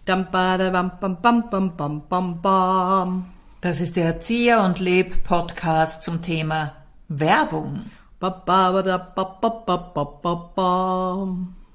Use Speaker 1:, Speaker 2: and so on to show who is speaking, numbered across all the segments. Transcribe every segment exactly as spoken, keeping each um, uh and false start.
Speaker 1: Dam, ba, da, bam, bam, bam, bam, bam, bam, bam.
Speaker 2: Das ist der Erzieher und Leb Podcast zum Thema Werbung.
Speaker 1: Ba, ba, ba, da, ba, ba, ba, ba, ba, ba.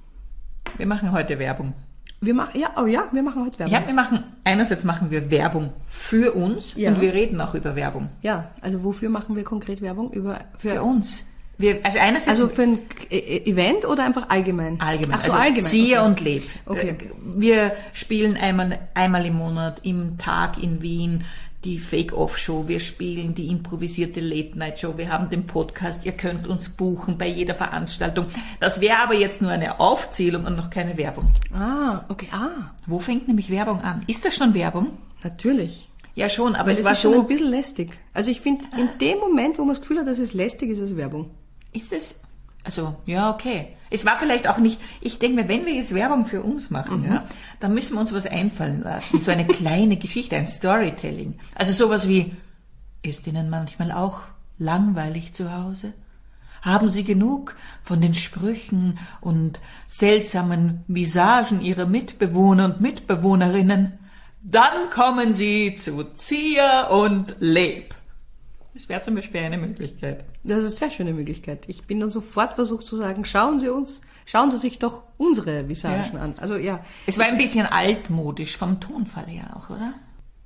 Speaker 2: Wir machen heute Werbung.
Speaker 1: Wir machen, ja, oh ja, wir machen heute Werbung.
Speaker 2: Ja, wir machen, einerseits machen wir Werbung für uns
Speaker 1: Ja.
Speaker 2: und wir reden auch über Werbung.
Speaker 1: Ja, also wofür machen wir konkret Werbung? Über, für,
Speaker 2: Für uns. Wir, also einerseits
Speaker 1: Also für ein E- Event oder einfach allgemein?
Speaker 2: allgemein.
Speaker 1: Ach so,
Speaker 2: also
Speaker 1: allgemein.
Speaker 2: Erzieher
Speaker 1: okay.
Speaker 2: und Leb.
Speaker 1: Okay.
Speaker 2: Äh, Wir spielen einmal, einmal im Monat im Tag in Wien die Fake-Off-Show. Wir spielen die improvisierte Late-Night-Show. Wir haben den Podcast. Ihr könnt uns buchen bei jeder Veranstaltung. Das wäre aber jetzt nur eine Aufzählung und noch keine Werbung.
Speaker 1: Ah, okay, ah,
Speaker 2: Wo fängt nämlich Werbung an? Ist das schon Werbung?
Speaker 1: natürlich.
Speaker 2: Ja, schon, aber
Speaker 1: Weil
Speaker 2: es
Speaker 1: es
Speaker 2: war
Speaker 1: ist schon
Speaker 2: so...
Speaker 1: ein bisschen lästig. Also ich finde, in dem Moment, wo man das Gefühl hat, dass es lästig ist, ist es Werbung.
Speaker 2: Ist es? Also, ja, okay. Es war vielleicht auch nicht, ich denke mir, wenn wir jetzt Werbung für uns machen,
Speaker 1: Mhm.
Speaker 2: ja, dann müssen wir uns was einfallen lassen. So eine kleine Geschichte, ein Storytelling. Also sowas wie, ist Ihnen manchmal auch langweilig zu Hause? Haben Sie genug von den Sprüchen und seltsamen Visagen Ihrer Mitbewohner und Mitbewohnerinnen? Dann kommen Sie zu Zier und Leb. Das wäre zum Beispiel eine Möglichkeit.
Speaker 1: Das ist eine sehr schöne Möglichkeit. Ich bin dann sofort versucht zu sagen, schauen Sie uns, schauen Sie sich doch unsere Visagen
Speaker 2: Ja.
Speaker 1: an. Also ja.
Speaker 2: Es war ein bisschen altmodisch vom Tonfall her auch, oder?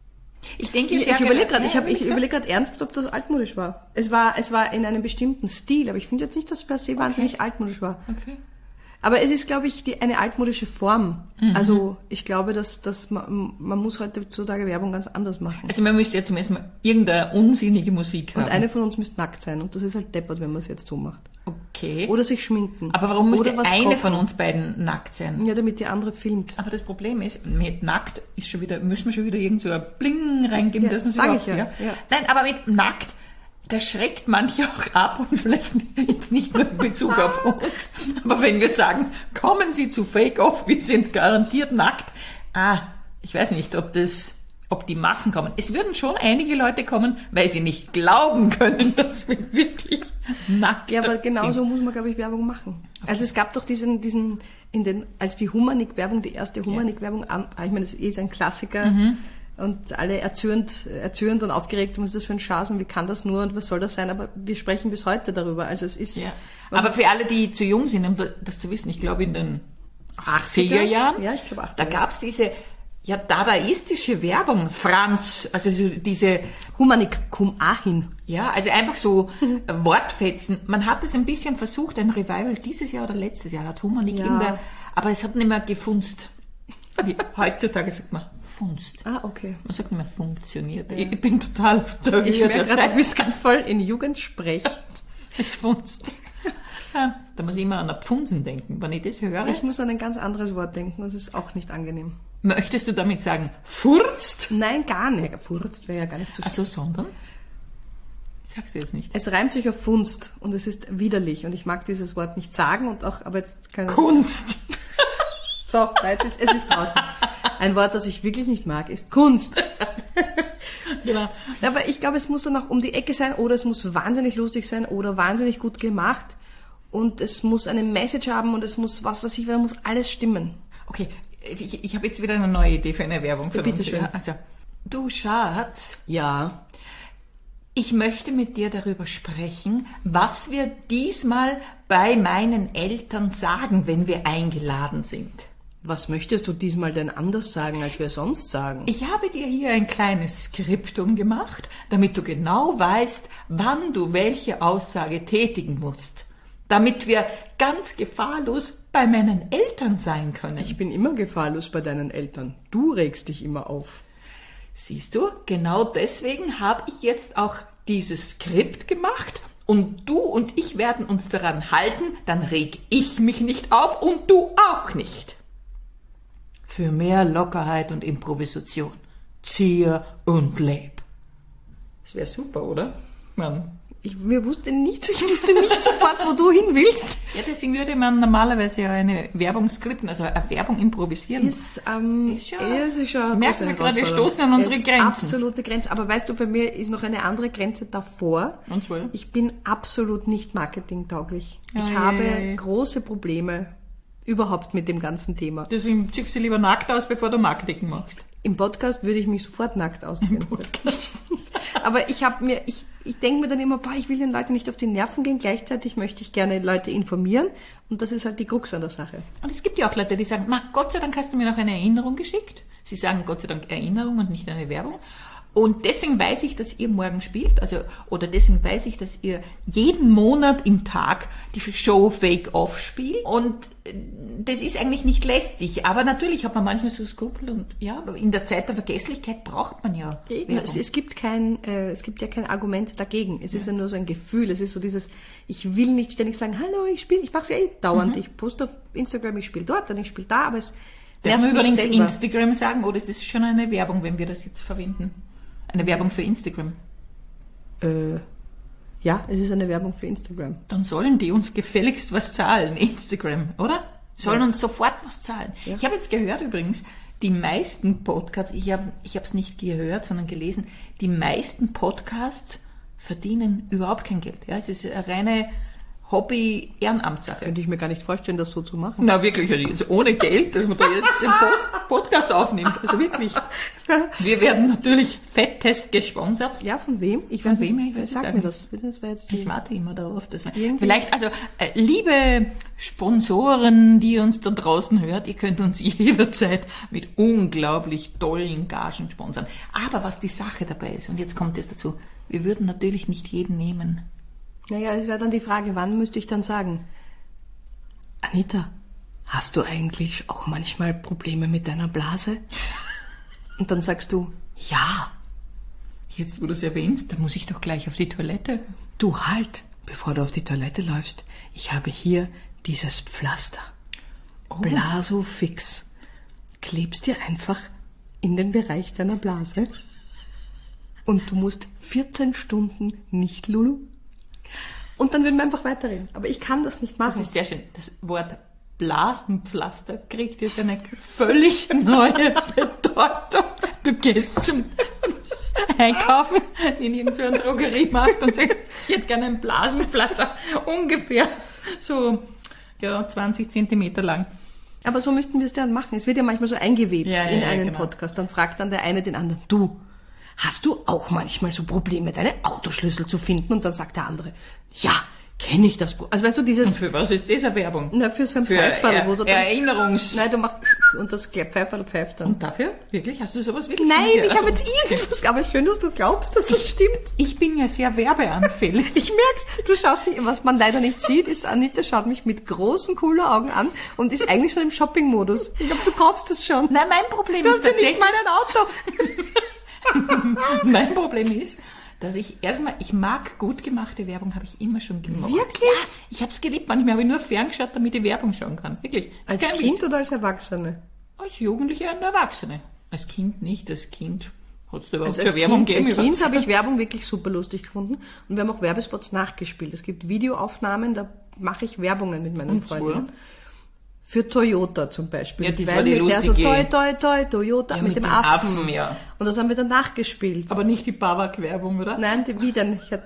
Speaker 2: Ich denke
Speaker 1: Ich,
Speaker 2: jetzt ja
Speaker 1: ich überlege gerade,
Speaker 2: ja,
Speaker 1: ich, hab- ich
Speaker 2: wie gesagt,
Speaker 1: überlege gerade ernsthaft, ob das altmodisch war. Es war, es war in einem bestimmten Stil, aber ich finde jetzt nicht, dass es per se wahnsinnig altmodisch war.
Speaker 2: Okay.
Speaker 1: Aber es ist, glaube ich, die, eine altmodische Form.
Speaker 2: Mhm.
Speaker 1: Also ich glaube, dass, dass man, man muss heutzutage Werbung ganz anders machen.
Speaker 2: Also man müsste jetzt zumindest mal irgendeine unsinnige Musik haben.
Speaker 1: Und eine von uns müsste nackt sein und das ist halt deppert, wenn man es jetzt so macht.
Speaker 2: Okay.
Speaker 1: Oder sich schminken.
Speaker 2: Aber warum müsste
Speaker 1: Oder was
Speaker 2: eine
Speaker 1: kochen.
Speaker 2: von uns beiden nackt sein?
Speaker 1: Ja, damit die andere filmt.
Speaker 2: Aber das Problem ist, mit nackt ist schon wieder, müssen wir schon wieder irgend so ein Bling reingeben,
Speaker 1: Ja,
Speaker 2: dass man
Speaker 1: sag
Speaker 2: überhaupt-
Speaker 1: ich ja, ja.
Speaker 2: Nein, aber mit nackt, das schreckt manche auch ab und vielleicht jetzt nicht nur in Bezug auf uns, aber wenn wir sagen, kommen Sie zu Fake Off, wir sind garantiert nackt. Ah, ich weiß nicht, ob das, ob die Massen kommen. Es würden schon einige Leute kommen, weil sie nicht glauben können, dass wir wirklich nackt
Speaker 1: Ja, aber
Speaker 2: sind.
Speaker 1: genauso muss man, glaube ich, Werbung machen. Also es gab doch diesen, diesen, in den, als die Humanik-Werbung, die erste Humanik-Werbung an, ich meine, das ist ein Klassiker,
Speaker 2: Mhm.
Speaker 1: und alle erzürnt, erzürnt und aufgeregt, was ist das für ein Schasen, wie kann das nur und was soll das sein, aber wir sprechen bis heute darüber, also es ist...
Speaker 2: Ja.
Speaker 1: man
Speaker 2: Aber
Speaker 1: muss-
Speaker 2: für alle, die zu jung sind, um das zu wissen, ich glaube in den achtziger Jahren,
Speaker 1: Ja, ich glaube
Speaker 2: da
Speaker 1: achtziger.
Speaker 2: gab's diese ja dadaistische Werbung, Franz, also so diese,
Speaker 1: Humanik, komm auch hin.
Speaker 2: ja, also einfach so äh, Wortfetzen. Man hat es ein bisschen versucht, ein Revival dieses Jahr oder letztes Jahr hat Humanik
Speaker 1: Ja.
Speaker 2: in der, aber es hat nicht mehr gefunzt. Wie, heutzutage sagt man funzt.
Speaker 1: Ah, okay.
Speaker 2: Man sagt nicht mehr funktioniert. Ich, ich bin total auf der
Speaker 1: Ich
Speaker 2: Höhe
Speaker 1: merke
Speaker 2: der
Speaker 1: gerade,
Speaker 2: Zeit.
Speaker 1: du bist gerade voll in Jugendsprech.
Speaker 2: Es funzt. Ja, da muss ich immer an Pfunsen denken, wenn ich das höre.
Speaker 1: Ich muss an ein ganz anderes Wort denken, das ist auch nicht angenehm.
Speaker 2: Möchtest du damit sagen, furzt?
Speaker 1: Nein, gar nicht. Furzt wäre ja gar nicht so schlimm.
Speaker 2: Also, sondern? Sagst du jetzt nicht.
Speaker 1: Es reimt sich auf Funst und es ist widerlich und ich mag dieses Wort nicht sagen und auch, aber jetzt kann ich...
Speaker 2: Kunst.
Speaker 1: So, jetzt ist, es ist draußen. Ein Wort, das ich wirklich nicht mag, ist Kunst.
Speaker 2: Genau.
Speaker 1: Aber ich glaube, es muss dann auch um die Ecke sein oder es muss wahnsinnig lustig sein oder wahnsinnig gut gemacht und es muss eine Message haben und es muss was, was ich will, da muss alles stimmen.
Speaker 2: Okay, ich, ich habe jetzt wieder eine neue Idee für eine Werbung für
Speaker 1: Bitte
Speaker 2: uns.
Speaker 1: schön.
Speaker 2: Ja, also, du Schatz,
Speaker 1: Ja.
Speaker 2: ich möchte mit dir darüber sprechen, was wir diesmal bei meinen Eltern sagen, wenn wir eingeladen sind.
Speaker 1: Was möchtest du diesmal denn anders sagen, als wir sonst sagen?
Speaker 2: Ich habe dir hier ein kleines Skriptum gemacht, damit du genau weißt, wann du welche Aussage tätigen musst. Damit wir ganz gefahrlos bei meinen Eltern sein können.
Speaker 1: Ich bin immer gefahrlos bei deinen Eltern. Du regst dich immer auf.
Speaker 2: Siehst du, genau deswegen habe ich jetzt auch dieses Skript gemacht und du und ich werden uns daran halten, dann reg ich mich nicht auf und du auch nicht. Für mehr Lockerheit und Improvisation. Zier und Leb. Das wäre super, oder? Mann.
Speaker 1: Ich mir wusste nicht, ich wusste nicht sofort, wo du hin willst.
Speaker 2: Ja, deswegen würde man normalerweise ja eine Werbung skripten, also eine Werbung improvisieren.
Speaker 1: Ist, ähm,
Speaker 2: Ist schon-
Speaker 1: ja, es ist schon eine
Speaker 2: merken
Speaker 1: große
Speaker 2: wir gerade, wir
Speaker 1: Herausforderung.
Speaker 2: stoßen an unsere
Speaker 1: Es ist
Speaker 2: Grenzen.
Speaker 1: Absolute Grenze. Aber weißt du, bei mir ist noch eine andere Grenze davor.
Speaker 2: Und zwar?
Speaker 1: Ich bin absolut nicht marketingtauglich.
Speaker 2: Ja,
Speaker 1: ich
Speaker 2: ja,
Speaker 1: habe
Speaker 2: ja, ja.
Speaker 1: große Probleme überhaupt mit dem ganzen Thema.
Speaker 2: Deswegen ziehst du lieber nackt aus, bevor du Marketing machst.
Speaker 1: Im Podcast würde ich mich sofort nackt ausziehen. Aber ich habe mir, ich, ich denke mir dann immer, boah, ich will den Leuten nicht auf die Nerven gehen. Gleichzeitig möchte ich gerne Leute informieren. Und das ist halt die Krux an der Sache.
Speaker 2: Und es gibt ja auch Leute, die sagen, na, Gott sei Dank hast du mir noch eine Erinnerung geschickt. Sie sagen Gott sei Dank Erinnerung und nicht eine Werbung. Und deswegen weiß ich, dass ihr morgen spielt, also, oder deswegen weiß ich, dass ihr jeden Monat im Tag die Show Fake Off spielt. Und das ist eigentlich nicht lästig. Aber natürlich hat man manchmal so Skrupel und, ja, aber in der Zeit der Vergesslichkeit braucht man ja Werbung.
Speaker 1: Es, es gibt kein, äh, es gibt ja kein Argument dagegen. Es ist ja nur so ein Gefühl. Es ist so dieses, ich will nicht ständig sagen, hallo, ich spiele, ich mache es ja eh dauernd. Mhm. Ich poste auf Instagram, ich spiele dort und ich spiele da, aber es
Speaker 2: Darf man übrigens selber. Instagram sagen, oder ist das schon eine Werbung, wenn wir das jetzt verwenden? Eine Werbung für Instagram.
Speaker 1: Äh, ja, es ist eine Werbung für Instagram.
Speaker 2: Dann sollen die uns gefälligst was zahlen, Instagram, oder? Sollen ja. uns sofort was zahlen. Ja. Ich habe jetzt gehört übrigens, die meisten Podcasts, ich habe ich habe es nicht gehört, sondern gelesen, die meisten Podcasts verdienen überhaupt kein Geld. Ja, es ist eine reine Hobby-Ehrenamtssache.
Speaker 1: Könnte ich mir gar nicht vorstellen, das so zu machen.
Speaker 2: Na wirklich, also ohne Geld, dass man da jetzt einen Post- Podcast aufnimmt. Also wirklich. Wir werden natürlich Fetttest gesponsert.
Speaker 1: Ja, von wem?
Speaker 2: Ich von weiß wem? Ich weiß
Speaker 1: Sag mir das. das war jetzt
Speaker 2: ich warte immer darauf. Dass wir vielleicht, also äh, liebe Sponsoren, die uns da draußen hört, ihr könnt uns jederzeit mit unglaublich tollen Gagen sponsern. Aber was die Sache dabei ist, und jetzt kommt es dazu, wir würden natürlich nicht jeden nehmen.
Speaker 1: Naja, es wäre dann die Frage, wann müsste ich dann sagen, Anita, hast du eigentlich auch manchmal Probleme mit deiner Blase? Und dann sagst du, ja.
Speaker 2: Jetzt, wo du es erwähnst, dann muss ich doch gleich auf die Toilette.
Speaker 1: Du halt, bevor du auf die Toilette läufst, ich habe hier dieses Pflaster. Oh. Blasofix. Klebst dir einfach in den Bereich deiner Blase und du musst vierzehn Stunden nicht Lulu. Und dann würden wir einfach weiterreden. Aber ich kann das nicht machen.
Speaker 2: Das ist sehr schön. Das Wort Blasenpflaster kriegt jetzt eine völlig neue Bedeutung. Du gehst zum Einkaufen in irgendeinen Drogeriemarkt und sagst, ich hätte gerne ein Blasenpflaster. Ungefähr so ja, zwanzig Zentimeter lang.
Speaker 1: Aber so müssten wir es dann machen. Es wird ja manchmal so eingewebt
Speaker 2: ja, ja,
Speaker 1: in
Speaker 2: ja,
Speaker 1: einen
Speaker 2: genau.
Speaker 1: Podcast. Dann fragt dann der eine den anderen, du, hast du auch manchmal so Probleme, deine Autoschlüssel zu finden? Und dann sagt der andere, ja, kenne ich das. Also weißt du, dieses...
Speaker 2: Und für was ist das eine Werbung?
Speaker 1: Na, für so ein
Speaker 2: für
Speaker 1: Pfeiferl,
Speaker 2: er,
Speaker 1: wo du dann...
Speaker 2: Erinnerungs...
Speaker 1: Nein, du machst... Und das Pfeiferl pfeift dann.
Speaker 2: Und dafür? Wirklich? Hast du sowas wirklich?
Speaker 1: Nein, ich
Speaker 2: also,
Speaker 1: habe jetzt irgendwas... Aber schön, dass du glaubst, dass das stimmt.
Speaker 2: Ich bin ja sehr werbeanfällig.
Speaker 1: Ich merk's. Du schaust mich... Was man leider nicht sieht, ist, Anita schaut mich mit großen, coolen Augen an und ist eigentlich schon im Shopping-Modus. Ich glaube, du kaufst es schon.
Speaker 2: Nein, mein Problem
Speaker 1: du
Speaker 2: ist
Speaker 1: hast tatsächlich... Du
Speaker 2: hast ja nicht mal ein Auto. Mein Problem ist... dass ich erstmal, ich mag gut gemachte Werbung, habe ich immer schon gemacht.
Speaker 1: Wirklich?
Speaker 2: Ja, ich habe es geliebt. Manchmal habe ich nur ferngeschaut, damit ich Werbung schauen kann. Wirklich.
Speaker 1: Als Kind Witz. Oder als Erwachsene?
Speaker 2: Als Jugendliche und Erwachsene. Als Kind nicht. Als Kind hat es da überhaupt
Speaker 1: also
Speaker 2: schon Werbung
Speaker 1: kind,
Speaker 2: gegeben.
Speaker 1: Als Kind habe ich Werbung wirklich super lustig gefunden. Und wir haben auch Werbespots nachgespielt. Es gibt Videoaufnahmen, da mache ich Werbungen mit meinen Freunden. Für Toyota zum Beispiel.
Speaker 2: Ja, das
Speaker 1: weil
Speaker 2: war die
Speaker 1: mit
Speaker 2: lustige...
Speaker 1: der so toi, toi, toi, Toyota
Speaker 2: ja,
Speaker 1: mit,
Speaker 2: mit
Speaker 1: dem
Speaker 2: Affen.
Speaker 1: Affen.
Speaker 2: Ja.
Speaker 1: Und das haben wir dann nachgespielt.
Speaker 2: Aber nicht die Bawak-Werbung, oder?
Speaker 1: Nein, die, wie denn? Ich hatte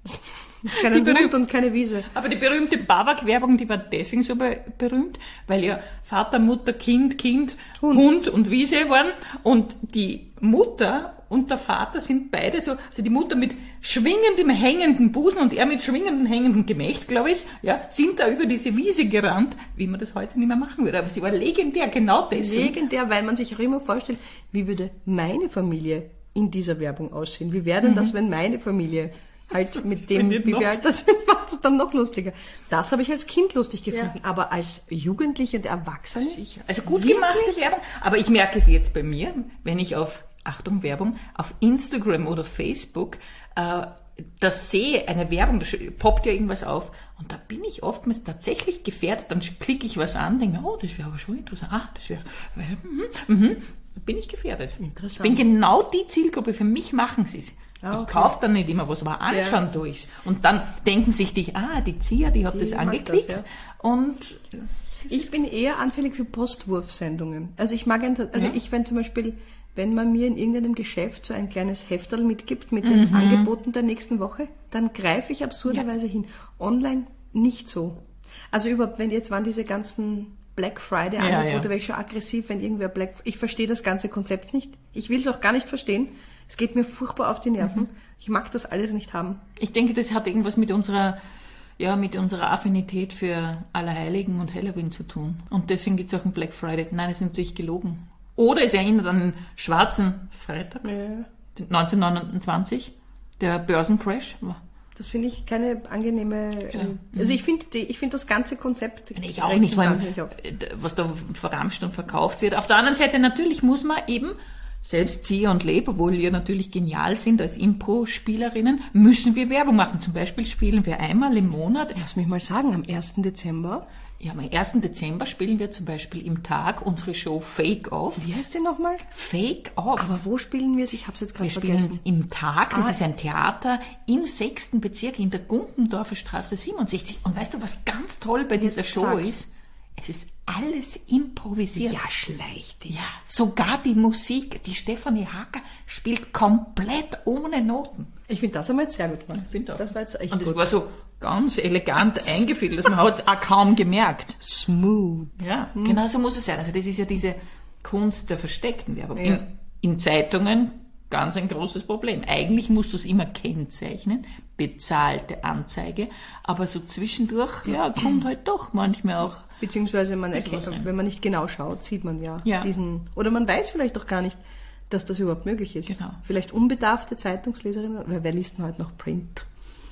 Speaker 1: keinen Hund und keine Wiese.
Speaker 2: Aber die berühmte Bawak-Werbung, die war deswegen so be- berühmt, weil ja Vater, Mutter, Kind, Kind, Hund. Hund und Wiese waren. Und die Mutter und der Vater sind beide so, also die Mutter mit schwingendem, hängenden Busen und er mit schwingendem, hängenden Gemächt, glaube ich, ja, sind da über diese Wiese gerannt, wie man das heute nicht mehr machen würde. Aber sie war legendär, genau deswegen.
Speaker 1: Legendär, weil man sich auch immer vorstellt, wie würde meine Familie in dieser Werbung aussehen? Wie wäre denn mhm. das, wenn meine Familie halt das mit dem, wie wir halt das sind, macht es dann noch lustiger. Das habe ich als Kind lustig gefunden, ja. Aber als Jugendliche und Erwachsene?
Speaker 2: Sicher. Also gut wirklich? Gemachte Werbung, aber ich merke es jetzt bei mir, wenn ich auf Achtung, Werbung, auf Instagram oder Facebook, äh, das sehe, eine Werbung, da poppt ja irgendwas auf und da bin ich oftmals tatsächlich gefährdet, dann klicke ich was an, denke, oh, das wäre aber schon interessant, ah, das wäre, mhm, mhm, bin ich gefährdet. Interessant. Ich bin genau die Zielgruppe, für mich machen sie es. Ah, okay. Ich kaufe dann nicht immer was, aber anschauen ja. durchs. Und dann denken sich die, ah, die Zia, die hat die das angeklickt das, ja. und...
Speaker 1: Ich bin eher anfällig für Postwurfsendungen. Also ich mag, ein, also
Speaker 2: ja.
Speaker 1: ich, wenn zum Beispiel, wenn man mir in irgendeinem Geschäft so ein kleines Hefterl mitgibt mit den mhm. Angeboten der nächsten Woche, dann greife ich absurderweise ja. hin. Online nicht so. Also überhaupt, wenn jetzt waren diese ganzen Black Friday
Speaker 2: Ja,
Speaker 1: Angebote,
Speaker 2: ja.
Speaker 1: wäre ich schon aggressiv, wenn irgendwer Black... Ich verstehe das ganze Konzept nicht. Ich will es auch gar nicht verstehen. Es geht mir furchtbar auf die Nerven. Mhm. Ich mag das alles nicht haben.
Speaker 2: Ich denke, das hat irgendwas mit unserer, ja, mit unserer Affinität für Allerheiligen und Halloween zu tun. Und deswegen gibt es auch einen Black Friday. Nein, das ist natürlich gelogen. Oder es erinnert an den schwarzen Freitag,
Speaker 1: Ja.
Speaker 2: neunzehnhundertneunundzwanzig, der Börsencrash.
Speaker 1: Das finde ich keine angenehme...
Speaker 2: Genau.
Speaker 1: Äh, also ich finde ich finde das ganze Konzept...
Speaker 2: Nee, ich auch
Speaker 1: regt
Speaker 2: nicht,
Speaker 1: mich
Speaker 2: vor allem,
Speaker 1: wahnsinnig auf.
Speaker 2: was da verramscht und verkauft wird. Auf der anderen Seite natürlich muss man eben, selbst Zieher und Leb, obwohl wir natürlich genial sind als Impro-Spielerinnen, müssen wir Werbung machen. Zum Beispiel spielen wir einmal im Monat,
Speaker 1: Lass mich mal sagen, am ersten Dezember...
Speaker 2: ja, am ersten Dezember spielen wir zum Beispiel im Tag unsere Show Fake Off.
Speaker 1: Wie heißt die nochmal?
Speaker 2: Fake Off.
Speaker 1: Aber wo spielen wir es? Ich habe es jetzt gerade
Speaker 2: Wir spielen
Speaker 1: vergessen.
Speaker 2: im Tag, das
Speaker 1: Ah.
Speaker 2: ist ein Theater im sechsten Bezirk in der Gumpendorfer Straße siebenundsechzig. Und weißt du, was ganz toll bei dieser
Speaker 1: Jetzt
Speaker 2: Show
Speaker 1: sag's.
Speaker 2: ist? Es ist alles improvisiert.
Speaker 1: Ja, schleich dich.
Speaker 2: Ja, sogar die Musik, die Stefanie Hacker spielt komplett ohne Noten.
Speaker 1: Ich finde das einmal jetzt sehr gut gemacht.
Speaker 2: Ich finde auch.
Speaker 1: Das war jetzt echt
Speaker 2: Und es
Speaker 1: gut.
Speaker 2: war so ganz elegant eingefädelt, dass man hat es auch kaum gemerkt.
Speaker 1: Smooth.
Speaker 2: Ja, genau so muss es sein. Also das ist ja diese Kunst der versteckten Werbung.
Speaker 1: Ja.
Speaker 2: In, in Zeitungen ganz ein großes Problem. Eigentlich musst du es immer kennzeichnen, bezahlte Anzeige, aber so zwischendurch, ja, kommt halt doch manchmal auch.
Speaker 1: Beziehungsweise man
Speaker 2: Bisschen
Speaker 1: erkennt,
Speaker 2: was rein.
Speaker 1: wenn man nicht genau schaut, sieht man ja,
Speaker 2: Ja.
Speaker 1: diesen, oder man weiß vielleicht auch gar nicht, dass das überhaupt möglich ist.
Speaker 2: Genau.
Speaker 1: Vielleicht unbedarfte Zeitungsleserinnen, weil wer liest denn heute noch Print?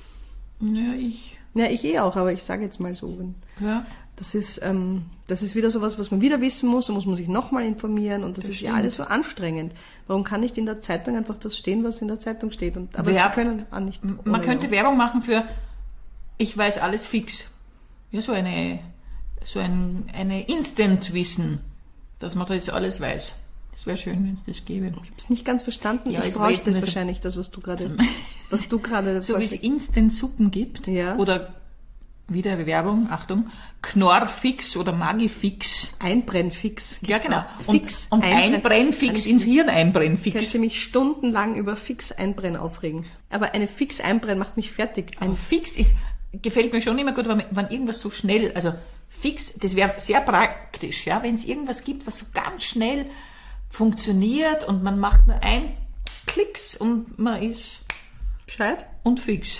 Speaker 2: Ja, ich.
Speaker 1: Ja, ich eh auch, aber ich sage jetzt mal so, wenn,
Speaker 2: Ja,
Speaker 1: das ist, ähm, das ist wieder sowas, was man wieder wissen muss, da muss man sich nochmal informieren und das,
Speaker 2: Das
Speaker 1: ist ja
Speaker 2: stimmt.
Speaker 1: alles so anstrengend. Warum kann nicht in der Zeitung einfach das stehen, was in der Zeitung steht? Und, aber
Speaker 2: Wer-
Speaker 1: sie können auch nicht.
Speaker 2: man
Speaker 1: ohne
Speaker 2: könnte Werbung machen für ich weiß alles fix. Ja, so eine, so ein, eine Instant-Wissen, dass man da jetzt alles weiß. Es wäre schön, wenn es das gäbe.
Speaker 1: Ich habe es nicht ganz verstanden.
Speaker 2: Ja,
Speaker 1: ich
Speaker 2: es war
Speaker 1: bräuchte
Speaker 2: jetzt
Speaker 1: das
Speaker 2: nur so-
Speaker 1: wahrscheinlich, das, was du gerade, was du gerade
Speaker 2: So wie es
Speaker 1: vorschlägst.
Speaker 2: Instant-Suppen gibt.
Speaker 1: Ja.
Speaker 2: Oder wieder Werbung, Achtung, Knorrfix oder Magifix.
Speaker 1: Einbrennfix.
Speaker 2: Ja,
Speaker 1: gibt's
Speaker 2: genau.
Speaker 1: auch.
Speaker 2: Und,
Speaker 1: Fix,
Speaker 2: und
Speaker 1: Einbrenn-
Speaker 2: Einbrennfix
Speaker 1: Ein-
Speaker 2: ins Hirn
Speaker 1: Ich
Speaker 2: Einbrennfix.
Speaker 1: könnte mich stundenlang über Fix-Einbrennen aufregen. Aber eine Fix-Einbrennen macht mich fertig.
Speaker 2: Ein
Speaker 1: Ein
Speaker 2: Fix ist, gefällt mir schon immer gut, wenn, wenn irgendwas so schnell, also fix, das wäre sehr praktisch, ja, wenn es irgendwas gibt, was so ganz schnell funktioniert und man macht nur ein Klicks und man ist
Speaker 1: gescheit?
Speaker 2: und fix.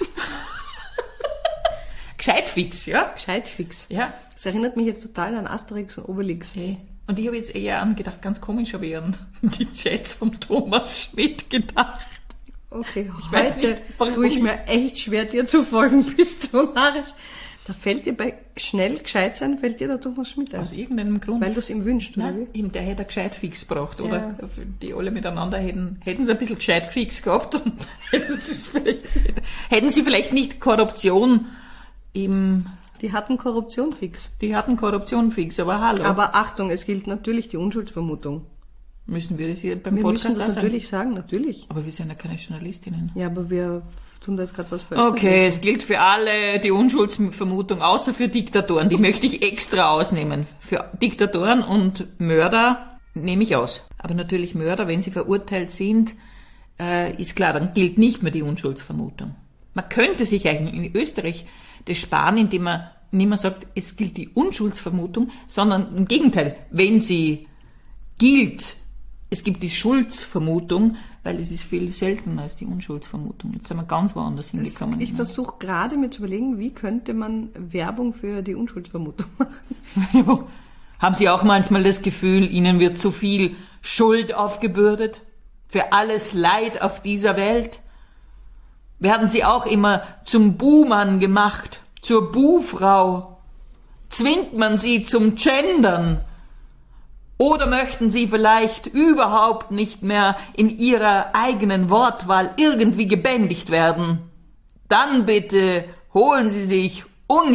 Speaker 2: Gescheit fix, ja?
Speaker 1: Gescheit fix.
Speaker 2: Ja.
Speaker 1: Das erinnert mich jetzt total an Asterix und Obelix.
Speaker 2: Okay. Und ich habe jetzt eher angedacht, ganz komisch habe ich an die Chats vom Thomas Schmidt gedacht.
Speaker 1: Okay,
Speaker 2: Ich weiß
Speaker 1: heute
Speaker 2: nicht, warum
Speaker 1: tue ich
Speaker 2: ich-
Speaker 1: mir echt schwer, dir zu folgen, bist du narrisch. Da fällt dir bei schnell gescheit sein, fällt dir der Thomas Schmidt ein.
Speaker 2: Aus irgendeinem Grund.
Speaker 1: Weil du es ihm wünschst, oder
Speaker 2: Nein,
Speaker 1: wie?
Speaker 2: eben, der hätte ein gescheit fix gebraucht, oder?
Speaker 1: Ja.
Speaker 2: Die alle miteinander hätten, hätten sie ein bisschen gescheit fix gehabt und hätten sie, es vielleicht, hätten sie vielleicht nicht Korruption im,
Speaker 1: Die hatten Korruption fix.
Speaker 2: die hatten Korruption fix, aber hallo.
Speaker 1: Aber Achtung, es gilt natürlich die Unschuldsvermutung.
Speaker 2: müssen wir das hier beim
Speaker 1: Wir
Speaker 2: Podcast
Speaker 1: müssen das
Speaker 2: auch sagen?
Speaker 1: natürlich sagen, natürlich.
Speaker 2: Aber wir sind ja keine Journalistinnen.
Speaker 1: Ja, aber wir tun da jetzt gerade was für.
Speaker 2: Okay, es gilt für alle die Unschuldsvermutung, außer für Diktatoren. Die möchte ich extra ausnehmen. Für Diktatoren und Mörder nehme ich aus. Aber natürlich Mörder, wenn sie verurteilt sind, äh, ist klar, dann gilt nicht mehr die Unschuldsvermutung. Man könnte sich eigentlich in Österreich das sparen, indem man nicht mehr sagt, es gilt die Unschuldsvermutung, sondern im Gegenteil, wenn sie gilt, es gibt die Schuldsvermutung, weil es ist viel seltener als die Unschuldsvermutung. Jetzt sind wir ganz woanders hingekommen.
Speaker 1: Ich versuche gerade mir zu überlegen, wie könnte man Werbung für die Unschuldsvermutung machen.
Speaker 2: Haben Sie auch manchmal das Gefühl, Ihnen wird zu viel Schuld aufgebürdet? Für alles Leid auf dieser Welt? Werden Sie auch immer zum Buhmann gemacht, zur Buhfrau? Zwingt man Sie zum Gendern? Oder möchten Sie vielleicht überhaupt nicht mehr in Ihrer eigenen Wortwahl irgendwie gebändigt werden? Dann bitte holen Sie sich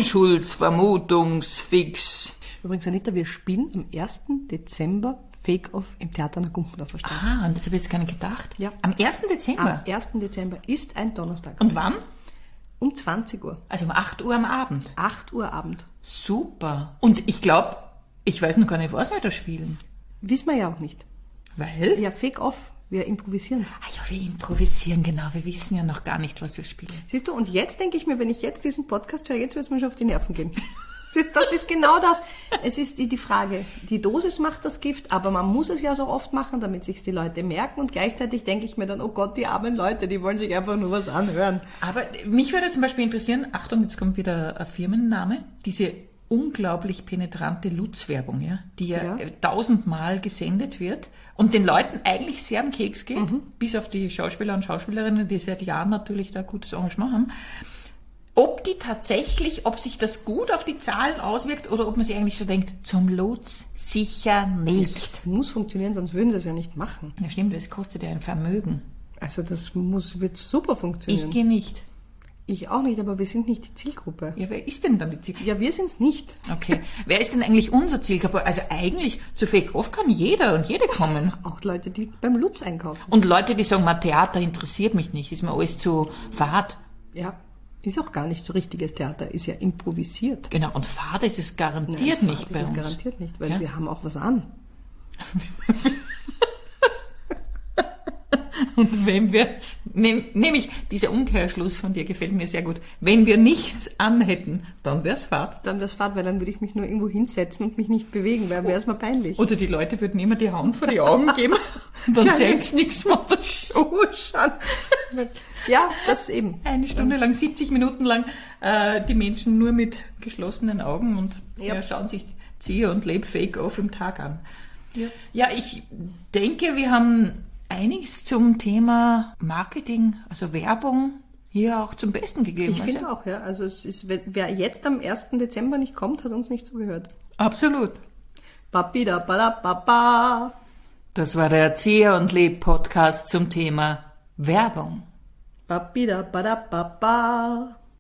Speaker 2: Unschuldsvermutungsfix.
Speaker 1: Übrigens, Anita, wir spielen am ersten Dezember Fake-Off im Theater an der Gumpendorfer Straße.
Speaker 2: Ah, und das habe ich jetzt gar nicht gedacht.
Speaker 1: Ja.
Speaker 2: Am ersten Dezember.
Speaker 1: Am ersten Dezember ist ein Donnerstag.
Speaker 2: Und wann?
Speaker 1: Um zwanzig Uhr.
Speaker 2: Also um acht Uhr am Abend.
Speaker 1: acht Uhr Abend.
Speaker 2: Super. Und ich glaube, ich weiß noch gar nicht, was wir da spielen.
Speaker 1: Wissen wir ja auch nicht.
Speaker 2: Weil?
Speaker 1: Ja, Fake-Off. Wir improvisieren es.
Speaker 2: Ah ja, wir improvisieren, genau. Wir wissen ja noch gar nicht, was wir spielen.
Speaker 1: Siehst du, und jetzt denke ich mir, wenn ich jetzt diesen Podcast höre, jetzt wird es mir schon auf die Nerven gehen. Das ist genau das. Es ist die, die Frage, die Dosis macht das Gift, aber man muss es ja so oft machen, damit sich's die Leute merken. Und gleichzeitig denke ich mir dann, oh Gott, die armen Leute, die wollen sich einfach nur was anhören.
Speaker 2: Aber mich würde zum Beispiel interessieren, Achtung, jetzt kommt wieder ein Firmenname, diese unglaublich penetrante Lutz-Werbung, ja, die ja, ja. tausendmal gesendet wird und den Leuten eigentlich sehr am Keks geht, mhm. bis auf die Schauspieler und Schauspielerinnen, die seit Jahren natürlich da ein gutes Engagement haben. Ob die tatsächlich, ob sich das gut auf die Zahlen auswirkt oder ob man sich eigentlich so denkt, zum Lutz sicher nicht.
Speaker 1: Das muss funktionieren, sonst würden sie es ja nicht machen.
Speaker 2: Ja stimmt, das kostet ja ein Vermögen.
Speaker 1: Also das muss, wird super funktionieren.
Speaker 2: Ich gehe nicht.
Speaker 1: Ich auch nicht, aber wir sind nicht die Zielgruppe.
Speaker 2: Ja, wer ist denn dann die Zielgruppe?
Speaker 1: Ja, wir sind's nicht.
Speaker 2: Okay. Wer ist denn eigentlich unser Zielgruppe? Also eigentlich, zu Fake Off kann jeder und jede kommen.
Speaker 1: Auch Leute, die beim Lutz einkaufen.
Speaker 2: Und Leute, die sagen, mein Theater interessiert mich nicht, ist mir alles zu fad.
Speaker 1: Ja, ist auch gar nicht so richtiges Theater, ist ja improvisiert.
Speaker 2: Genau, und fad ist es garantiert
Speaker 1: Nein,
Speaker 2: nicht
Speaker 1: fad
Speaker 2: bei
Speaker 1: ist
Speaker 2: uns.
Speaker 1: Es garantiert nicht, weil
Speaker 2: ja?
Speaker 1: wir haben auch was an.
Speaker 2: Und wenn wir, nehm, nämlich dieser Umkehrschluss von dir gefällt mir sehr gut, wenn wir nichts anhätten, dann wär's fad.
Speaker 1: Dann wär's fad, weil dann würde ich mich nur irgendwo hinsetzen und mich nicht bewegen, weil wär's mal peinlich.
Speaker 2: Oder die Leute würden immer die Hand vor die Augen geben und dann sehen sie nichts mehr.
Speaker 1: So schon. Ja, das eben.
Speaker 2: Eine Stunde lang, siebzig Minuten lang, äh, die Menschen nur mit geschlossenen Augen und
Speaker 1: ja.
Speaker 2: Ja, schauen sich Zieher und Leb Fake Off im Tag an.
Speaker 1: Ja.
Speaker 2: Ja, ich denke, wir haben einiges zum Thema Marketing, also Werbung, hier auch zum Besten gegeben.
Speaker 1: Ich finde auch, ja. Also es ist, wer jetzt am ersten Dezember nicht kommt, hat uns nicht zugehört.
Speaker 2: Absolut.
Speaker 1: Papida, bada, baba.
Speaker 2: Das war der Erzieher und Leb Podcast zum Thema Werbung.
Speaker 1: Papida, bada, baba.